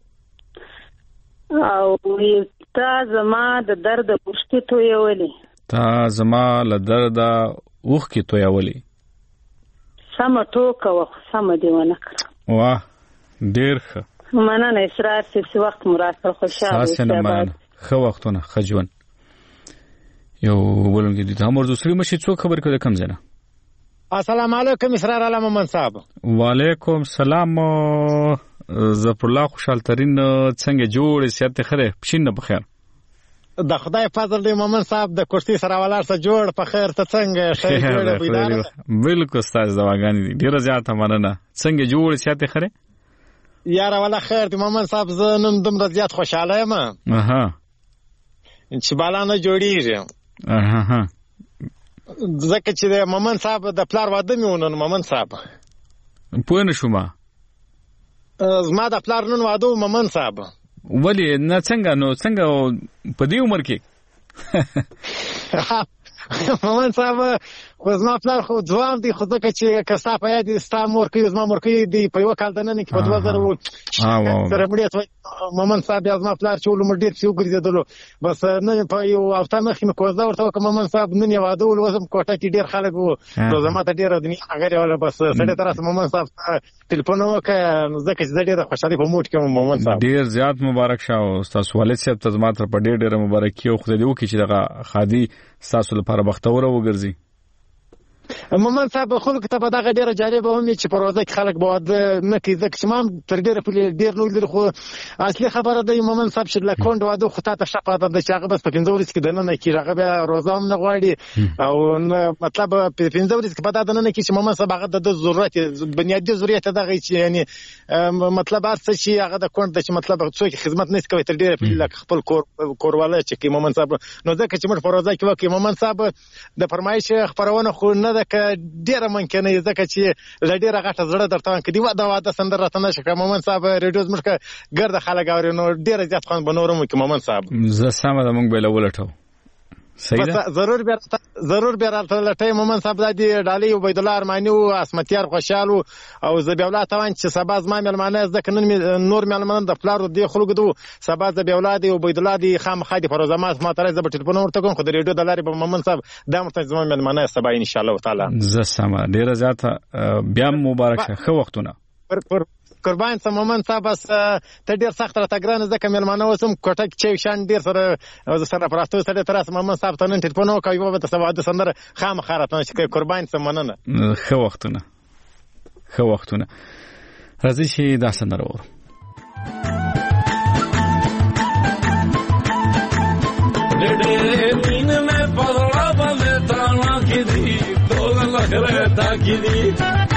او تا زما د درد اوښکې تویولې تا زما له درده اوښکې تویولې سمه ټوکه وه سمه دې ونه کړه واه ډېر ښه مننه اسرار صاحب چې وخت مو راکړ خوشحاله ستاسې نه مننه ښه وختونه ښه ژوند یو بلونکی دي ته مرزو سړي مشي څوک خبرې کوي د کوم ځای نه السلام علیکم اسرار علي محمد صاحب وعلیکم سلام ظفر الله خوشحال ترین څنګه جوړ سیاته خره پښینه بخیر د خدای فضل دی محمد صاحب د کورسي سره ولار سره جوړ په خیر ته څنګه شي جوړ بيدار بالکل استاد دواګانی دي ډیر زیاته مننه څنګه جوړ سیاته خره یار ولا خیر دی محمد صاحب زه نن دومره زیات خوشاله یم اها چې بالا نه جوړیږي اها ځکه چې د محمد صاحب د پلار واده میونه محمد صاحب پوه نه شوم زما د پلار نن واده محمد صاحب ولی نه څنګه نو څنګه په دې عمر کې محمد صاحب خو زما پلار خو ځوان دی خو ځکه چې کستا په یاد ستا مور کې زما مور کې دی په یو کال د نن کې په دوه زره و سره مړی محمد صاحب زما پلار چې ولوم ډیر څو ګرځیدلو بس نن په یو هفته مخې مې کوزا ورته کوم محمد صاحب نن یو واده ول وسم کوټه کې ډیر خلک وو نو زما ته ډیر دنیا هغه ولا بس سړی تر اوسه محمد صاحب ټلیفون وکړ ځکه چې ډیر خوشاله په موټ کې محمد صاحب ډیر زیات مبارک شه تاسو والد صاحب ته زما تر په ډیر ډیر مبارکي او خدای دې وکړي چې دغه خادي تاسو لپاره بختور وګرځي مومن صاحب خلک ته په دغه ډیره جالبه هم چې په روزه کې خلک به واده نه کوي ځکه چې ما هم تر ډیره پورې ډیر نور لري خو اصلي خبره ده مومن صاحب چې له کونډ واده خو تا ته ښه پاته ده چې هغه بس په پنځه ورځې کې دننه کېږي هغه بیا روزه هم نه غواړي او مطلب په پنځه ورځې کې په دا دننه کېږي چې مومن صاحب هغه د ضرورت بنیادي ضرورت دغه چې یعنی مطلب هر څه چې هغه د کونډ د چې مطلب څوک خدمت نه کوي تر ډیره پورې لکه خپل کور کورواله چې کې مومن صاحب نو ځکه چې موږ په روزه کې وکړو مومن صاحب د فرمایش خبرونه خو نه ده که ډیره ممکنه ځکه چې لډیره غټه زړه درته وان کدي واده واده سندره راته نشه کوم مومن صاحب ریډیو زموږ ګرد خلک اوري نو ډیره زیات خوند بنورم کې مومن صاحب زه سم ده مونږ به لولټو صحیح ده ضرور بیا ضرور بیا راته لټای مومن صاحب د ډالۍ عبید الله ارمانی او اسمتیار خوشالو او زبیولا توان چې سبا زما ملمانه ځکه نن نور ملمانه د پلار د خلکو دو سبا زبیولا دی عبید الله دی خامخا دی فروزمات ما تر زه په ټلیفون ورته کوم خو د ریډیو د لارې په مومن صاحب د مرته زما ملمانه سبا ان شاء الله تعالی زه سم ډیره زیات بیا مبارک شه خو وختونه قربان سم مومن صاحب بس ته ډیر سخت را تګران ځکه ملمانه وسم کوټه چې شان ډیر سره سره پراستو سره تر اس مومن صاحب ته نن ټلیفون وکړ یو به سبا د سندره خامخا راته چې قربان سم مننه خو وختونه خو وختونه راځي چې دا سندره ور ډېر مين مې پړلا باندې تانا کې دي ټول لګره تا کې دي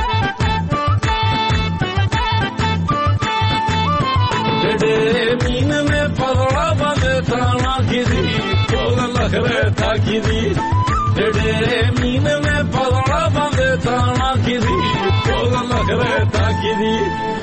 مين میں پڑلا باندې تانا کی دی ټول لخره تا کی دی ډېر مين میں پڑلا باندې تانا کی دی ټول لخره تا کی دی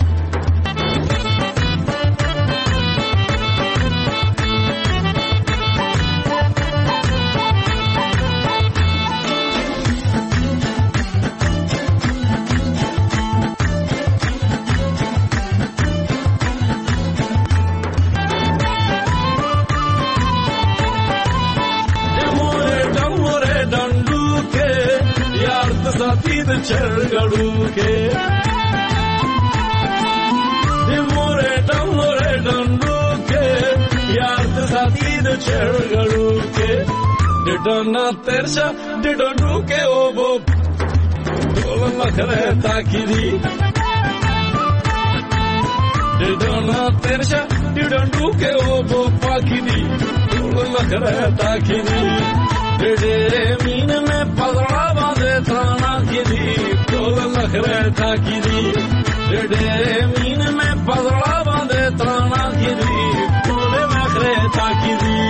साथी द चरगड़ू के दे मोरे डमोरे डंडू के यार द साथी द चरगड़ू के दे डना तेरसा दे डंडू के ओ बो बोल लखरे ताकिदी दे डना तेरसा दे डंडू के ओ बो पाकिदी बोल लखरे ताकिदी ډېر مين مې پړلا باندې تانا کې دي ټول لخره تا کې دي ډېر مين مې پړلا باندې تانا کې دي ټول لخره تا کې دي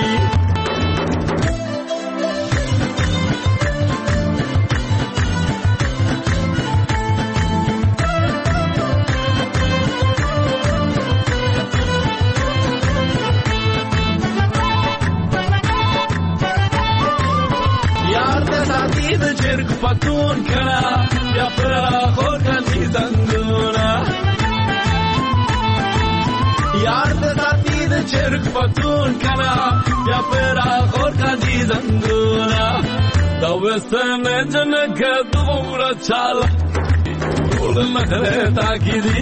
د چرګ پتون کړه یا پر خور کلی زنګونه یار د ساتي د چرګ پتون کړه یا پر خور کلی زنګونه دا وسن جنګ دوره چاله ټول لخره تا کی دي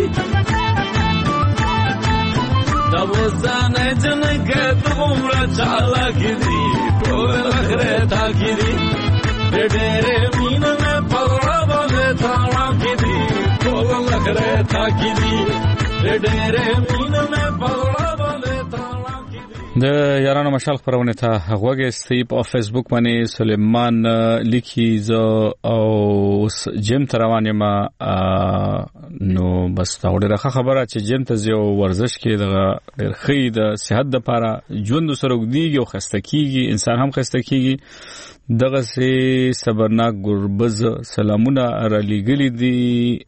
دا وسن جنګ دوره چاله کی دي ټول لخره تا کی دي ډېر مين مې پړلا باندې تانا کې دي ټول لخره تا کې دي ډېر مين مې پړلا باندې تانا کې دي د یارانو مشال خبرونه ته هغه ستی په فیسبوک باندې سلیمان لیکي ز او جیم تروانه ما نو بس دا ډېره خبره چې جیم ته یو ورزش کې د ډېر خې د صحت لپاره ژوند سره وګديږي او خسته کیږي انسان هم خسته کیږي دغه سي صبرناک ګربز سلامونه را لګلې دي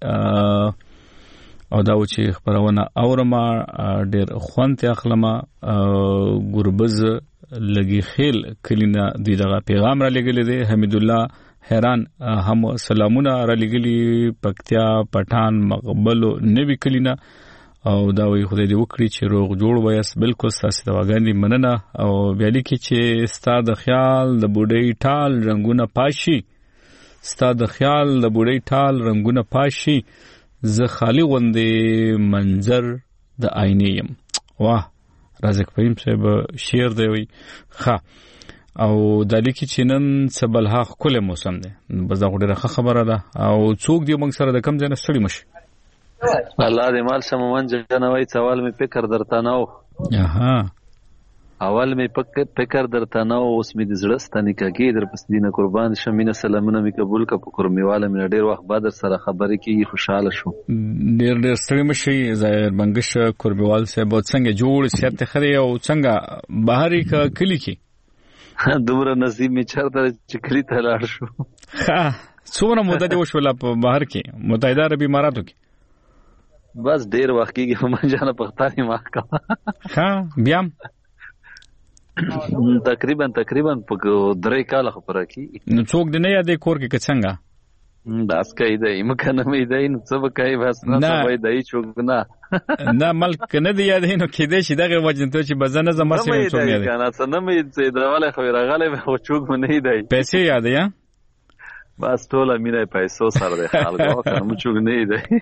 او دا و چې خبرونه اورما ډېر خوانته اخلمه ګربز لګي خیل کلینا دی دغه پیغام را لګلې دي حمید الله حیران هم سلامونه را لګلې پکتیا پټان مقبل نبی کلینا او دا وی خدای دې وکړي چې روغ جوړ وایس بالکل تاسو د واګاندې مننه او بیا لیکي چې ستاد خیال د بوډۍ ټال رنگونه پاشي ستاد خیال د بوډۍ ټال رنگونه پاشي زه خالی غوندې منظر د آینې يم واه رازق فهیم صاحب شعر دی وی ښه او د لیکي چینن سبلها خپل موسم دی بس دا ډیره خبره ده او څوک دی موږ سره د کم ځای نه ستړي مشي الله دې مال سمون جنوي سوال می فکر درته نو اها اول می فکر درته نو اوس می د زړه ستنې کېږي در پس دینه قربان شمینه سلامونه می قبول ک په قرمیواله می ډیر وخت بعد سره خبرې کیږي خوشاله شو ډیر ډیر ستړي مشي ظاهر بنگش قرمیوال صاحب څنګه جوړ سیاست خري او څنګه بهاري ک کلی کی دومره نصیب می چرته چې کلی ته لاړ شو ها څومره مدته دی وشول په بهر کې متحده عربی اماراتو کې بس ډیر وخت کېږي هم جانه پختاني ما کا ها بیا تقریبا تقریبا په درې کال خبره کی نو څوک دی نه یادې کور کې څنګه بس کوي دی مکه نه مې دی نو څه کوي بس نه څه وای دی څوک نه نه ملک نه دی یادې نو کې دی چې دغه وجه ته چې بزنه زما سره څوک نه دی کنه څه نه مې څه دراواله خو راغله خو څوک نه دی پیسې یاد یا بس ټول مینه پیسو سره دی خلکو کنه څوک نه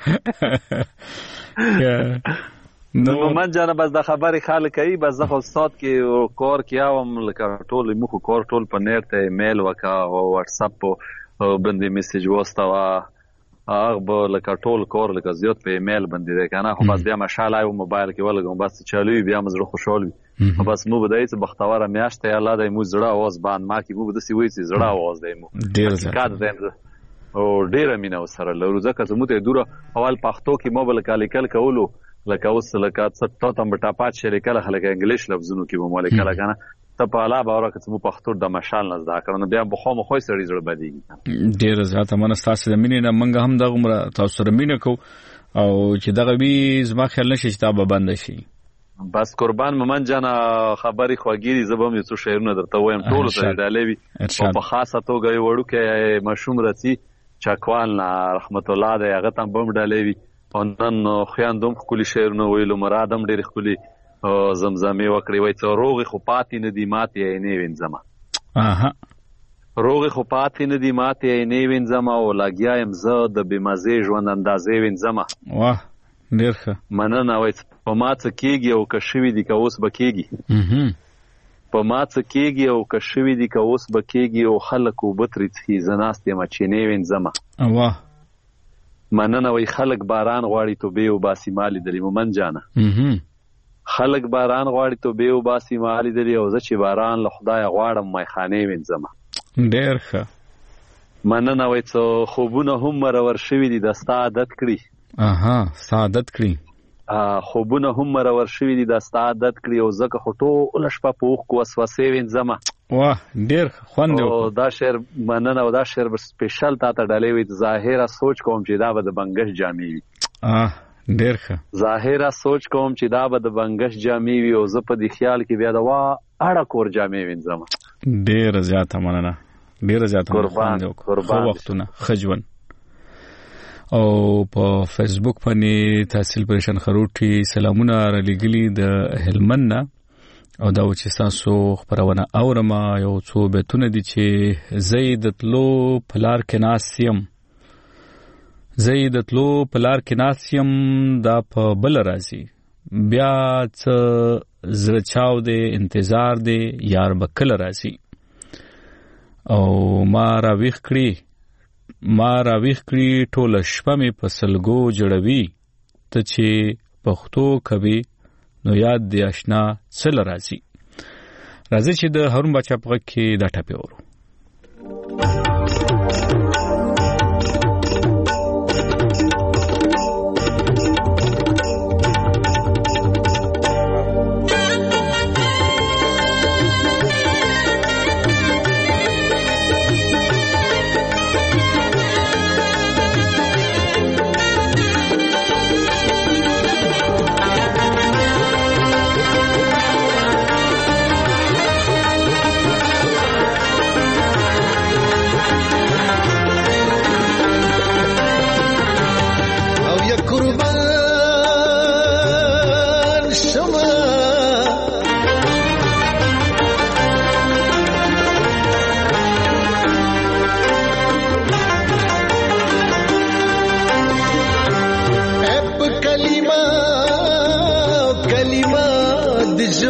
دی نو من جانه بس د خبرې خال کوي بس د استاد کې کور کې اوم لکه ټول مخ کور ټول په نیټ ته ایمیل وکا او واتس اپ باندې میسج واستوا هغه لکه ټول کور لکه زیات په ایمیل باندې ده کنه خو بس بیا مشاله او موبایل کې ولګم بس چالوي بیا مزره خوشحال وي بس مو بدای څه بختوره میاشته الله دې مو زړه आवाज باندې ما کې مو بدسي وې چې زړه आवाज دی مو ډیر زیات او ډیر مینه سره لرو ځکه چې مو ته دوره اول پښتو کې موبایل کال کال کولو لکه اوس لکه څه ته تم ټاپات شری کله خلک انګلیش لفظونو کې به مولکه لګنه ته په علاوه اورکه چې مو پښتو د مشال نه زده کړنه بیا بخو مو خو سړي زړه بدیږي ډیر زیاته من تاسو د مینې نه منګه هم دغه مر تاسو سره مینه کو او چې دغه وی زما خیال نشي چې تا به بند شي بس قربان ممن جانا خبري خوګيري زبم یو څه شعرونه درته وایم ټول سره ډالېوي او په خاصه توګه یو وړو کې مشوم رتی چاکوال رحمت الله دې هغه تم بم ډالېوي نن خیاندوم خولي شعرونه ویلو مرادم ډېر خولي زمزمه وکړي وای ته روغ خو پاتې نه دی ماته نه وینځما اها روغ خو پاتې نه دی ماته نه وینځما او لګیایم زه د بمزه ژوند اندازې وینځما واه ډېر ښه مننه وای په ماته کېږي او کښوي دي که اوس بکېږي په ماته کېږي او کښوي دي که اوس بکېږي او خلک وبتري څخه زناستې مچینې وینځما واه مننه وای خلک باران غواړي تو به او باسي مالی دلی مومن جانه خلک باران غواړي تو به او باسي مالی دلی او زه چې باران له خدای غواړم مې خانه وینځم ډېر ښه مننه وای څو خوبونه هم مرور شوی دي د ستا عادت کړی اها سعادت کړی ا خوبونه هم مرور شوی دي د ستا عادت کړی او زکه خټو لښ په پوخ کو وسوسه وینځم واه ډېر خوند او دا شعر مننه او دا شعر سپیشل تا ته ډالې وي ظاهره سوچ کوم چې دا به د بنگش جامې وي اه ډېر ښه ظاهره سوچ کوم چې دا به د بنگش جامې وي او زه په دې خیال کې بیا دا وا اړه کور جامې وینځم ډېر زیاته مننه ډېر زیاته قربان قربان وختونه خجون او په فیسبوک باندې تحصیل پریشان خروټي سلامونه را لګلي د هلمند او دا چې تاسو خبرونه اورما یو څو بیتونه دي چې زید تلو پلار کې ناسیم زید تلو پلار کې ناسیم دا په بل راځي بیا څه زړه چاو دی انتظار دی یار بکل راځي او ما را ویخ کړی ما را ویخ کړی ټول شپه می په سلګو جوړوي ته چې پښتو کوي نو یاد دی آشنا څل راځي راځي چې د هارون بچا په کې دا ټاپي ورو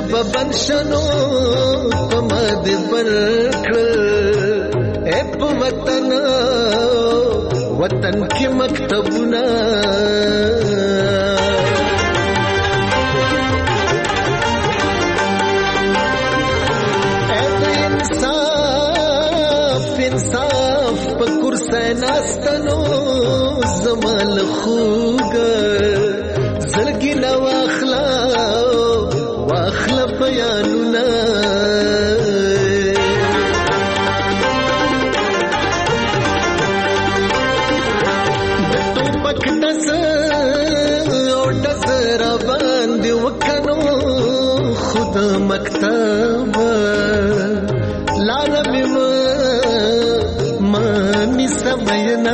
ببن شنو پما دې برکړ اے په وطن وطن کې مکتبونه ناستنو زمال خوګ زړګي نو اخلا واخلا بیانونه د ټوپک دز او دز را باندې وکنو خود مکتب لاره مې سمينا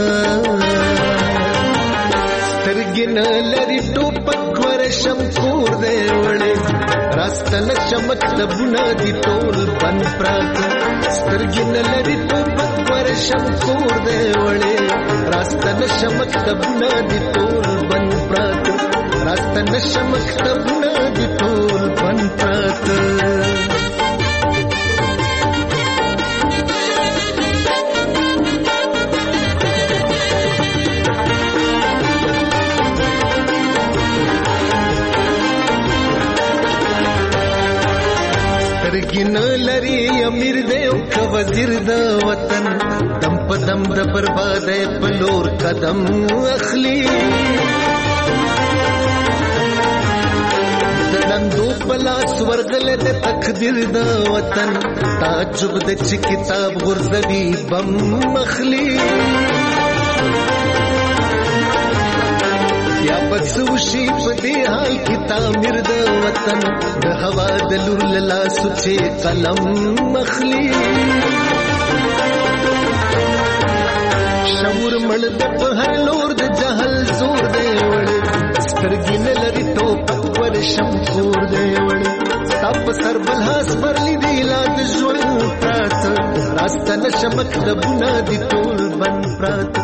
سترګن لري ټوپک ورشم کور دی وړي راستل شمک دبونه دي ټول بن پرات سترګن لري ټوپک ورشم کور دی وړي راستل شمک دبونه دي ټول بن پرات راستل شمک دبونه دي ټول بن پرات ګن لري امیر دې او وزیر د وطن دم په دم د برباد په لور قدم اخلي دندو پلاس ورغل د تقدیر د وطن تعجب د چې کتاب غرزوي بم مخلي یا بسوشي په دې حال کې تعمیر د وطن د هوا د لور لا سوچې قلم مخلي شعور مړ د په هر لور د جهل زور دی وړي سترګې نه لري ټوپک ورشم کور دی وړي تپ سر بلحاس پرلی دی لا د ژوند پرات راسته نشمک د بنا دي ټول بن پرات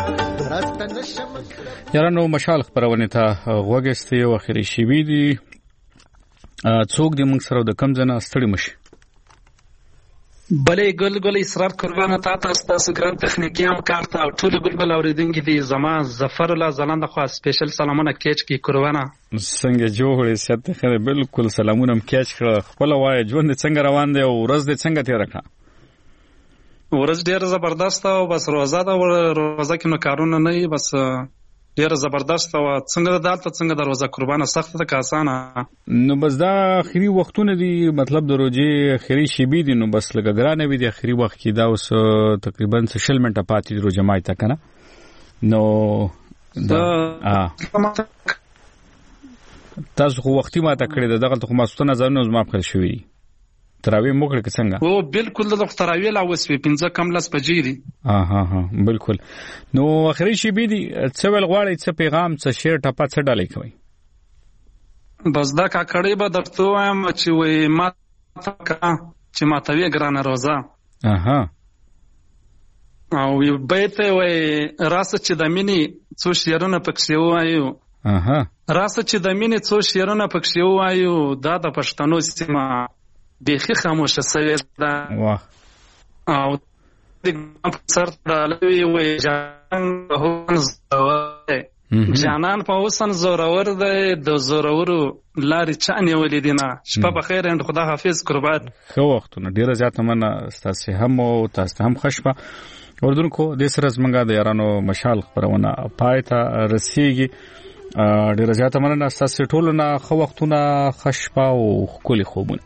یارانو مشال خبرونه ته غوګستي او اخري شي وی دي څوک دې موږ سره د کم ځنه ستړي مشي بلې ګل ګل اصرار قربانه تا تاسو تاسو ګران تخنیکی هم کارته او ټول بلبل اوریدونکو دي زما ظفر الله زلاند خو سپیشل سلامونه کېچ کی قربانه څنګه جوړې ست خره بالکل سلامونه کېچ کړ خپل وای ژوند څنګه روان دی او ورځ دې څنګه تیر کړه ورځ ډیره زبردست او بس روزه دا روزه کې نو کارونه نه بس ډیره زبردست او څنګه دالته څنګه د روزه قربانه سخت ده که اسانه نو بس دا اخري وختونه دي مطلب د روزي اخري شی بي دي نو بس لګ ګرانه وي د اخري وخت کې دا اوس تقریبا شل منټه پاتې د روزه مای تا کنه نو دا ا تاسو خو وختي ما ته کړی دغه خو ماستونه ځانو زما خپل شوی تراوی موکړه که څنګه او بالکل د تراوی لا وسوي پنځه کم لاس بجې دي ها ها ها بالکل نو اخري شی بي دي څه ول غواړي څه پیغام څه شیر ټپه څه ډالې کوي بس دا کا کړي به درته وایم چې وې ما کا چې ما ته وی ګرانه روزه اها او بیت وې راس چې د مینی څو شیرونه پکښې وایو اها راس چې د مینی څو شیرونه پکښې وایو دا د پښتنو سیمه بیخي خاموشه سوي ده واه او د سر د لوی وې جان هون زوره جانان په وسن زورور ده د زورورو لاري چانه ولیدینه شپه په خیر اند خدا حافظ قربان خو وختونه ډیره زیاته منه تاسو هم او تاسو هم خوشبه اردوونکو د سره زمونږه د یارانو مشال خبرونه پایته رسیږي ډیره زیاته مننه تاسو ټول نه خو وختونه خوشبه او خولي خوبونه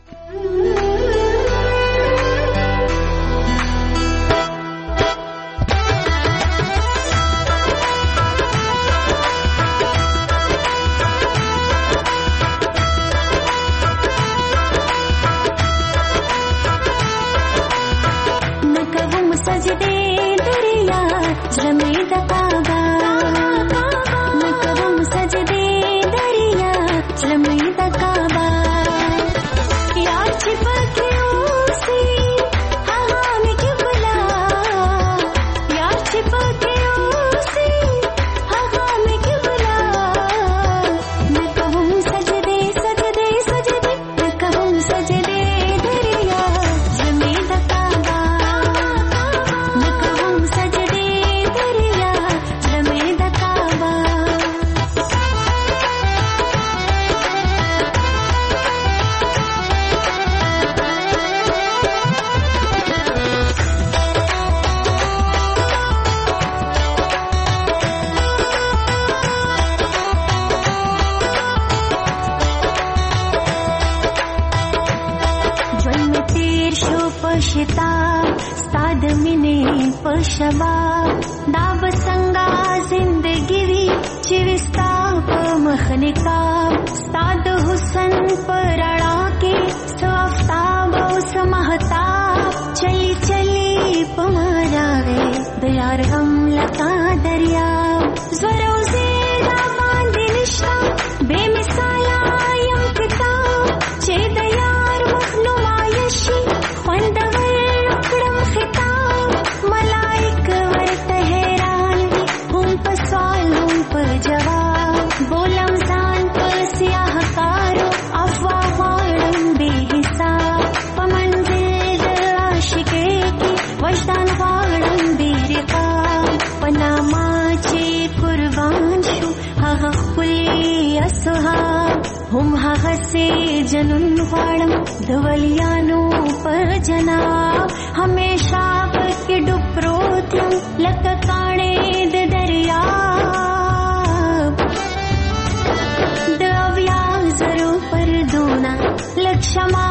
शिता स्ताद मिने पशबा दाब संगा जिंदगी चिविस्ता मखनिका स्ताद हुसन परड़ा के सफ्ताब समहता चली चली पमारा वे दयार हम लता दरिया ज़रो ज़ेरा बांधे निष्ठा बेमिसाला यम किताब चे दयार वफनुमायशी खंडवर उकडम खिताब मलाइक वर तहरान हम पर सवाल हम पर जवाब बोलम जान पर सियाह कारो अफवाहान बेहिसाब पमंजिल आशिके की वजदान वाड़न बेरिका पनामाचे कुर्बान शु हा खुली असहाब हम हा से जनुन वाड़म धवलियानो पर जनाब हमेशा के डुप्रोत्यम लक काणे दरिया दव्या जरो पर दोना लक्षमा